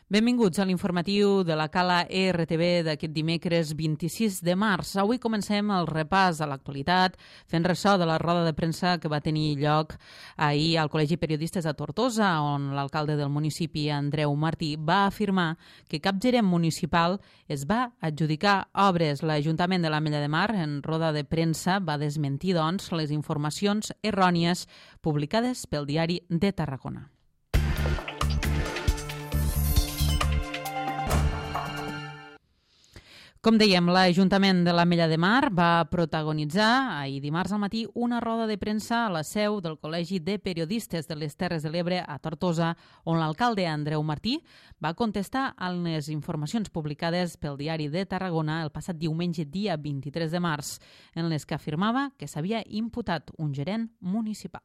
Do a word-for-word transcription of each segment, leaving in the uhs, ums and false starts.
Benvinguts a l'informatiu de la Cala E R T V d'aquest dimecres vint-i-sis de març. Avui comencem el repàs a l'actualitat fent ressò de la roda de premsa que va tenir lloc ahir al Col·legi Periodistes de Tortosa, on l'alcalde del municipi, Andreu Martí, va afirmar que cap gerent municipal es va adjudicar obres. L'Ajuntament de l'Ametlla de Mar, en roda de premsa, va desmentir, doncs, les informacions errònies publicades pel Diari de Tarragona. Com dèiem, l'Ajuntament de l'Ametlla de Mar va protagonitzar ahir dimarts al matí una roda de premsa a la seu del Col·legi de Periodistes de les Terres de l'Ebre a Tortosa, on l'alcalde Andreu Martí va contestar a les informacions publicades pel Diari de Tarragona el passat diumenge, dia vint-i-tres de març, en les que afirmava que s'havia imputat un gerent municipal.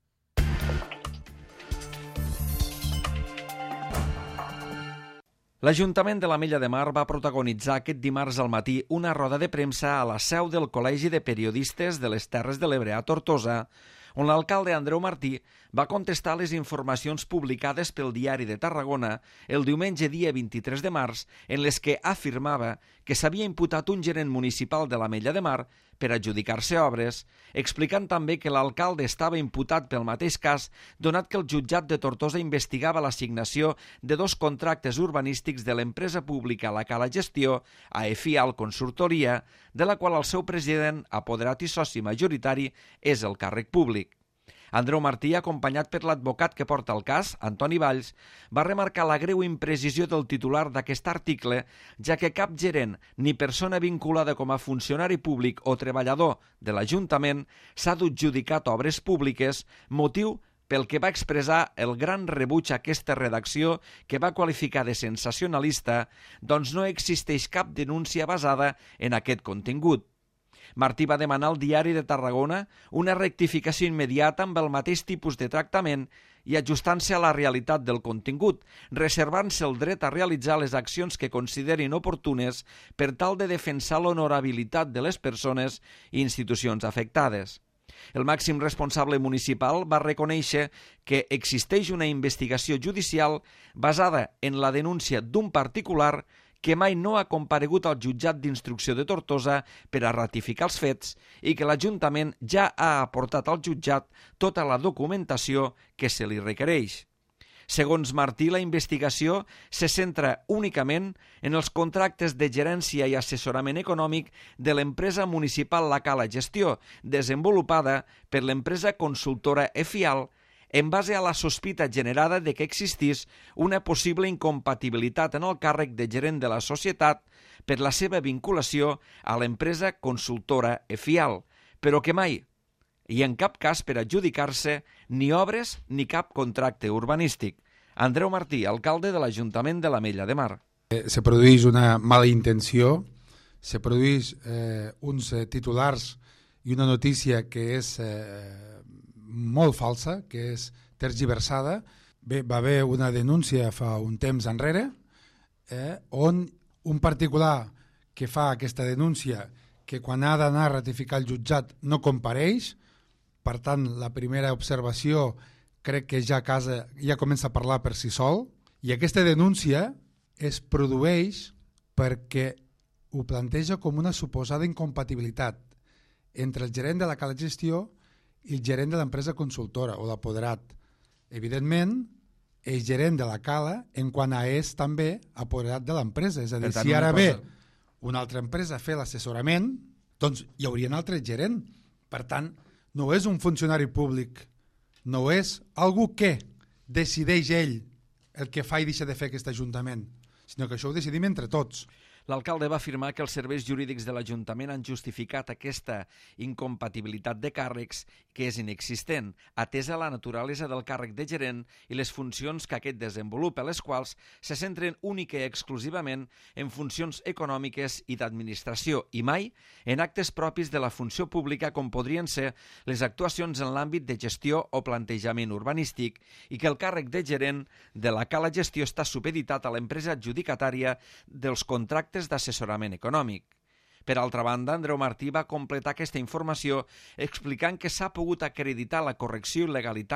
L'Ajuntament de l'Ametlla de Mar va protagonitzar aquest dimarts al matí una roda de premsa a la seu del Col·legi de Periodistes de les Terres de l'Ebre a Tortosa, on l'alcalde Andreu Martí va contestar les informacions publicades pel Diari de Tarragona el diumenge dia vint-i-tres de març, en les que afirmava que s'havia imputat un gerent municipal de l'Ametlla de Mar per adjudicar-se obres, explicant també que l'alcalde estava imputat pel mateix cas, donat que el jutjat de Tortosa investigava l'assignació de dos contractes urbanístics de l'empresa pública La Cala Gestió a EFIAL Consultoria, de la qual el seu president, apoderat i soci majoritari, és el càrrec públic. Andreu Martí, acompanyat per l'advocat que porta el cas, Antoni Valls, va remarcar la greu imprecisió del titular d'aquest article, ja que cap gerent ni persona vinculada com a funcionari públic o treballador de l'Ajuntament s'ha adjudicat obres públiques, motiu pel que va expressar el gran rebuig a aquesta redacció que va qualificar de sensacionalista, doncs no existeix cap denúncia basada en aquest contingut. Martí va demanar al Diari de Tarragona una rectificació immediata amb el mateix tipus de tractament i ajustant-se a la realitat del contingut, reservant-se el dret a realitzar les accions que considerin oportunes per tal de defensar l'honorabilitat de les persones i institucions afectades. El màxim responsable municipal va reconèixer que existeix una investigació judicial basada en la denúncia d'un particular que mai no ha comparegut al jutjat d'instrucció de Tortosa per a ratificar els fets i que l'Ajuntament ja ha aportat al jutjat tota la documentació que se li requereix. Segons Martí, la investigació se centra únicament en els contractes de gerència i assessorament econòmic de l'empresa municipal La Cala Gestió, desenvolupada per l'empresa consultora EFIAL, en base a la sospita generada de que existís una possible incompatibilitat en el càrrec de gerent de la societat per la seva vinculació a l'empresa consultora EFIAL, però que mai, i en cap cas per adjudicar-se, ni obres ni cap contracte urbanístic. Andreu Martí, alcalde de l'Ajuntament de l'Ametlla de Mar. Se produeix una mala intenció, se produeix eh, uns eh, titulars i una notícia que és eh, molt falsa, que és tergiversada. Bé, va haver una denúncia fa un temps enrere eh, on un particular que fa aquesta denúncia, que quan ha d'anar a ratificar el jutjat no compareix. Per tant, la primera observació crec que ja a casa ja comença a parlar per si sol, i aquesta denúncia es produeix perquè ho planteja com una suposada incompatibilitat entre el gerent de la Cala Gestió i el gerent de l'empresa consultora o l'apoderat. Evidentment, és gerent de la Cala en quant a és també apoderat de l'empresa. És a dir, si ara ve una altra empresa a fer l'assessorament, doncs hi hauria un altre gerent. Per tant, no és un funcionari públic, no és algú que decideix ell el que fa i deixa de fer aquest Ajuntament, sinó que això ho decidim entre tots. L'alcalde va afirmar que els serveis jurídics de l'Ajuntament han justificat aquesta incompatibilitat de càrrecs que és inexistent, atesa la naturalesa del càrrec de gerent i les funcions que aquest desenvolupa, les quals se centren única i exclusivament en funcions econòmiques i d'administració i mai en actes propis de la funció pública com podrien ser les actuacions en l'àmbit de gestió o plantejament urbanístic i que el càrrec de gerent de la Cala Gestió està supeditat a l'empresa adjudicatària dels contractes d'assessorament econòmic. Per altra banda, Andreu Martí va completar aquesta informació explicant que s'ha pogut acreditar la correcció i legalitat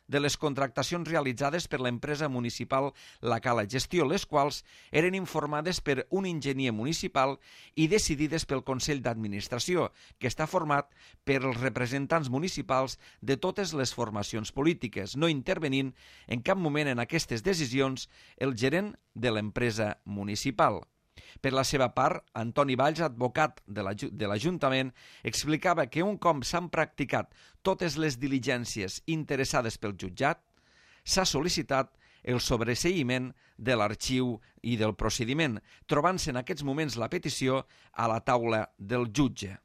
de les contractacions realitzades per l'empresa municipal La Cala Gestió, les quals eren informades per un enginyer municipal i decidides pel Consell d'Administració, que està format per els representants municipals de totes les formacions polítiques, no intervenint en cap moment en aquestes decisions el gerent de l'empresa municipal. Per la seva part, Antoni Valls, advocat de l'Ajuntament, explicava que un cop s'han practicat totes les diligències interessades pel jutjat, s'ha sol·licitat el sobreseïment de l'arxiu i del procediment, trobant-se en aquests moments la petició a la taula del jutge.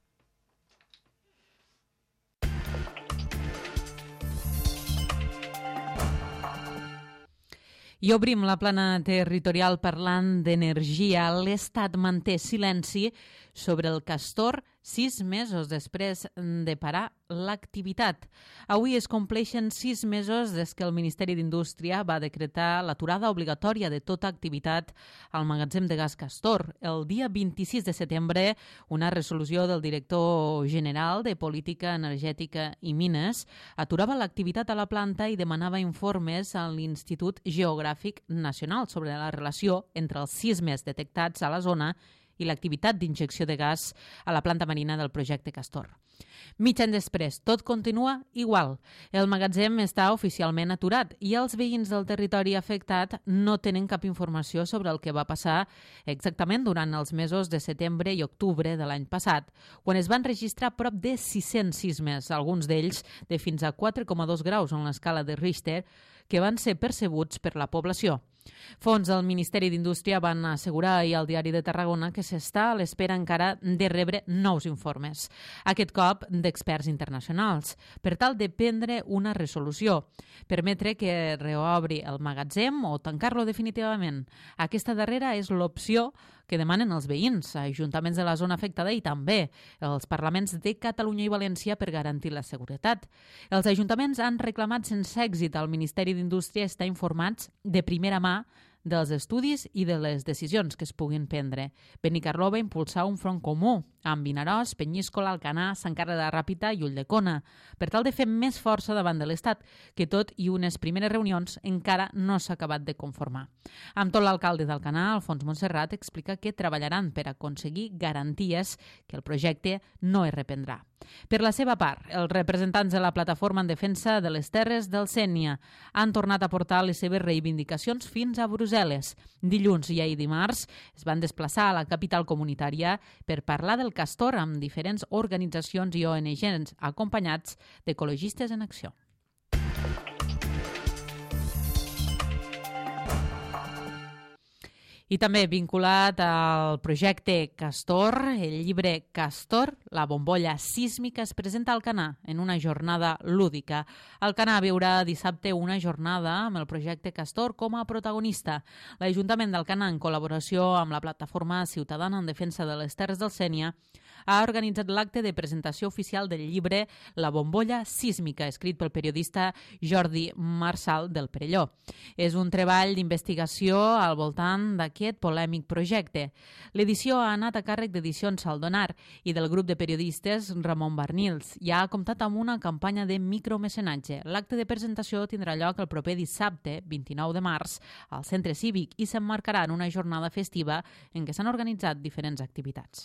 I obrim la plana territorial parlant d'energia. L'Estat manté silenci sobre el castor sis mesos després de parar l'activitat. Avui es compleixen sis mesos des que el Ministeri d'Indústria va decretar l'aturada obligatòria de tota activitat al magatzem de gas Castor. El dia vint-i-sis de setembre, una resolució del director general de Política Energètica i Mines aturava l'activitat a la planta i demanava informes a l'Institut Geogràfic Nacional sobre la relació entre els sismes detectats a la zona i l'activitat d'injecció de gas a la planta marina del projecte Castor. Mig any després, tot continua igual. El magatzem està oficialment aturat i els veïns del territori afectat no tenen cap informació sobre el que va passar exactament durant els mesos de setembre i octubre de l'any passat, quan es van registrar prop de sis-cents sismes, alguns d'ells de fins a quatre coma dos graus en l'escala de Richter, que van ser percebuts per la població. Fons del Ministeri d'Indústria van assegurar ahir al Diari de Tarragona que s'està a l'espera encara de rebre nous informes, aquest cop d'experts internacionals, per tal de prendre una resolució, permetre que reobri el magatzem o tancar-lo definitivament. Aquesta darrera és l'opció que demanen els veïns, ajuntaments de la zona afectada i també els parlaments de Catalunya i València per garantir la seguretat. Els ajuntaments han reclamat sense èxit al Ministeri d'Indústria estar informats de primera mà dels estudis i de les decisions que es puguin prendre. Benicarló va impulsar un front comú amb Vinaròs, Penyíscola, Alcanar, Sant Carles de la Ràpita i Ulldecona, per tal de fer més força davant de l'Estat, que tot i unes primeres reunions encara no s'ha acabat de conformar. Amb tot, l'alcalde d'Alcanar, Alfons Montserrat, explica que treballaran per aconseguir garanties que el projecte no es reprendrà. Per la seva part, els representants de la Plataforma en Defensa de les Terres del Sénia han tornat a portar les seves reivindicacions fins a Brussel·les. Dilluns i ahir dimarts es van desplaçar a la capital comunitària per parlar del Castor amb diferents organitzacions i O N Gs acompanyats d'ecologistes en acció. I també vinculat al projecte Castor, el llibre Castor, la bombolla sísmica, es presenta a Alcanar en una jornada lúdica. Alcanar viurà dissabte una jornada amb el projecte Castor com a protagonista. L'Ajuntament d'Alcanar, en col·laboració amb la Plataforma Ciutadana en Defensa de les Terres del Sénia, ha organitzat l'acte de presentació oficial del llibre La bombolla sísmica, escrit pel periodista Jordi Marçal del Perelló. És un treball d'investigació al voltant d'aquest polèmic projecte. L'edició ha anat a càrrec d'Edicions Saldonar i del grup de periodistes Ramon Barnils i ha comptat amb una campanya de micromecenatge. L'acte de presentació tindrà lloc el proper dissabte, vint-i-nou de març, al Centre Cívic i s'emmarcarà en una jornada festiva en què s'han organitzat diferents activitats.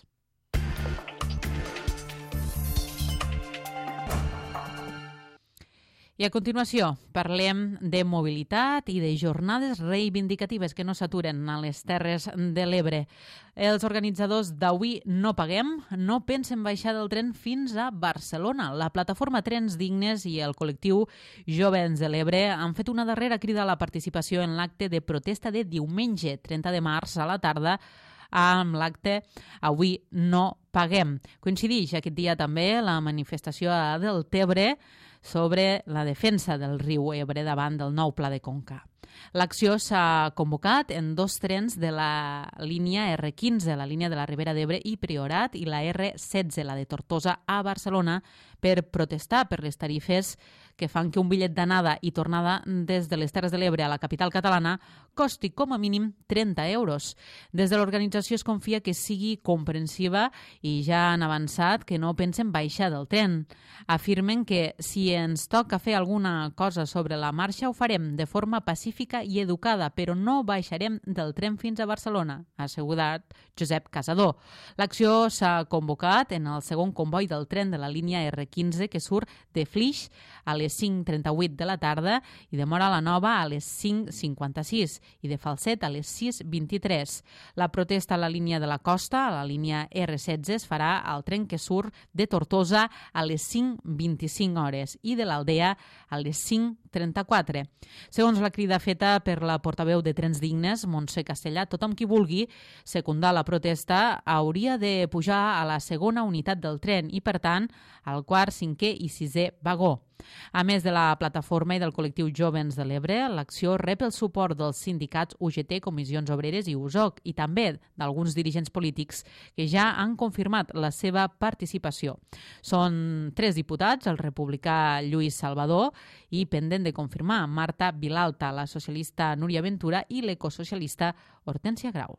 I a continuació parlem de mobilitat i de jornades reivindicatives que no s'aturen a les Terres de l'Ebre. Els organitzadors d'Avui no paguem no pensen baixar del tren fins a Barcelona. La plataforma Trens Dignes i el col·lectiu Jovens de l'Ebre han fet una darrera crida a la participació en l'acte de protesta de diumenge, trenta de març a la tarda, amb l'acte Avui no paguem. Coincideix aquest dia també la manifestació a Deltebre sobre la defensa del riu Ebre davant del nou pla de conca. L'acció s'ha convocat en dos trens de la línia erre quinze, la línia de la Ribera d'Ebre i Priorat, i la erre setze, la de Tortosa a Barcelona, per protestar per les tarifes que fan que un bitllet d'anada i tornada des de les Terres de l'Ebre a la capital catalana costi com a mínim trenta euros. Des de l'organització es confia que sigui comprensiva i ja han avançat que no pensen baixar del tren. Afirmen que si ens toca fer alguna cosa sobre la marxa ho farem de forma pacífica i educada, però no baixarem del tren fins a Barcelona, ha assegurat Josep Casador. L'acció s'ha convocat en el segon comboi del tren de la línia erre quinze que surt de Flix a les cinc trenta-vuit de la tarda i de Móra la Nova a les cinc cinquanta-sis i de Falset a les sis vint-i-tres. La protesta a la línia de la costa, a la línia erre setze, es farà al tren que surt de Tortosa a les cinc vint-i-cinc hores i de l'Aldea a les cinc trenta-quatre. Segons la crida feta per la portaveu de Trens Dignes, Montse Castellà, tothom qui vulgui secundar la protesta hauria de pujar a la segona unitat del tren i, per tant, al quart, cinquè i sisè vagó. A més de la plataforma i del col·lectiu Jovens de l'Ebre, l'acció rep el suport dels sindicats U G T, Comissions Obreres i U S O C i també d'alguns dirigents polítics que ja han confirmat la seva participació. Són tres diputats, el republicà Lluís Salvador i, pendent de confirmar, Marta Vilalta, la socialista Núria Ventura i l'ecosocialista Hortènsia Grau.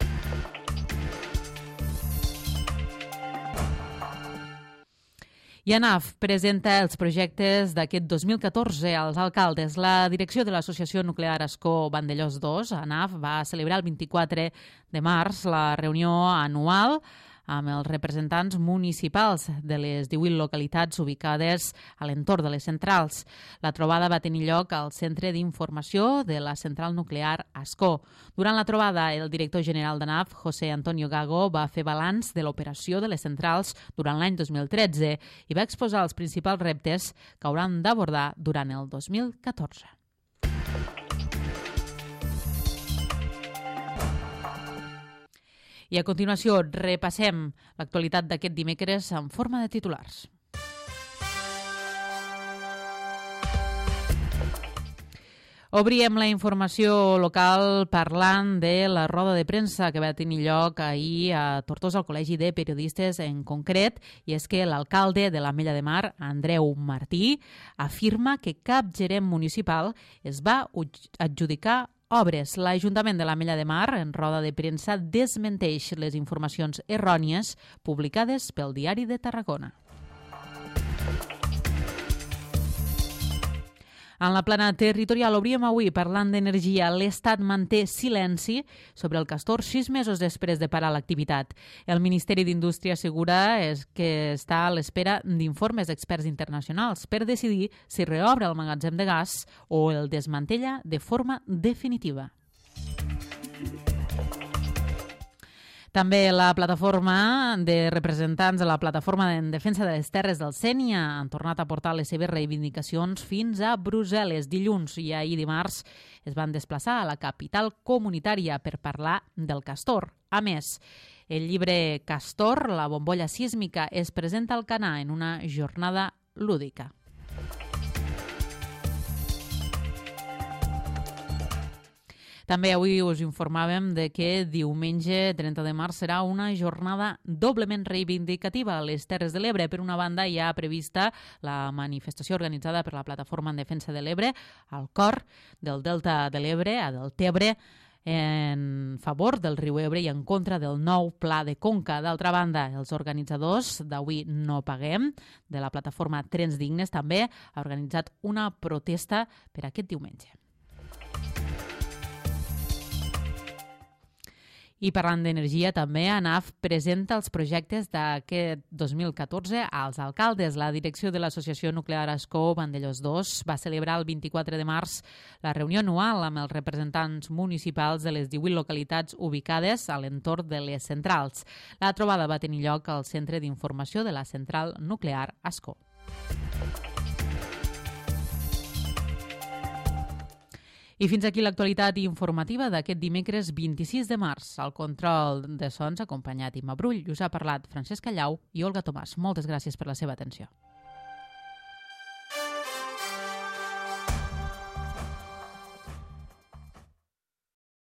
I ANAF presenta els projectes d'aquest dos mil catorze als alcaldes. La direcció de l'Associació Nuclear Ascó Vandellòs dos, ANAF, va celebrar el vint-i-quatre de març la reunió anual amb els representants municipals de les divuit localitats ubicades a l'entorn de les centrals. La trobada va tenir lloc al Centre d'Informació de la Central Nuclear Ascó. Durant la trobada, el director general d'ANAF, José Antonio Gago, va fer balanç de l'operació de les centrals durant l'any dos mil tretze i va exposar els principals reptes que hauran d'abordar durant el dos mil catorze. I a continuació repassem l'actualitat d'aquest dimecres en forma de titulars. Obríem la informació local parlant de la roda de premsa que va tenir lloc ahir a Tortosa, al Col·legi de Periodistes en concret, i és que l'alcalde de l'Ametlla de Mar, Andreu Martí, afirma que cap gerent municipal es va adjudicar obres. L'Ajuntament de l'Ametlla de Mar, en roda de premsa, desmenteix les informacions errònies publicades pel Diari de Tarragona. En la plana territorial obríem avui parlant d'energia. L'Estat manté silenci sobre el castor sis mesos després de parar l'activitat. El Ministeri d'Indústria assegura que està a l'espera d'informes d'experts internacionals per decidir si reobre el magatzem de gas o el desmantella de forma definitiva. També la plataforma de representants de la Plataforma en Defensa de les Terres del Sénia han tornat a portar les seves reivindicacions fins a Brussel·les. Dilluns i ahir dimarts es van desplaçar a la capital comunitària per parlar del castor. A més, el llibre Castor, la bombolla sísmica, es presenta al Canà en una jornada lúdica. També avui us informàvem de que diumenge trenta de març serà una jornada doblement reivindicativa a les Terres de l'Ebre. Per una banda, hi ha prevista la manifestació organitzada per la Plataforma en Defensa de l'Ebre al cor del Delta de l'Ebre, a Deltebre, en favor del riu Ebre i en contra del nou pla de conca. D'altra banda, els organitzadors d'Avui No Paguem, de la plataforma Trens Dignes, també ha organitzat una protesta per aquest diumenge. I parlant d'energia, també ANAF presenta els projectes d'aquest dos mil catorze als alcaldes. La direcció de l'Associació Nuclear Ascó Vandellòs dos va celebrar el vint-i-quatre de març la reunió anual amb els representants municipals de les divuit localitats ubicades a l'entorn de les centrals. La trobada va tenir lloc al Centre d'Informació de la Central Nuclear Ascó. I fins aquí l'actualitat informativa d'aquest dimecres vint-i-sis de març. Al control de sons, acompanyat Imma Brull, us ha parlat Francesc Callau i Olga Tomàs. Moltes gràcies per la seva atenció.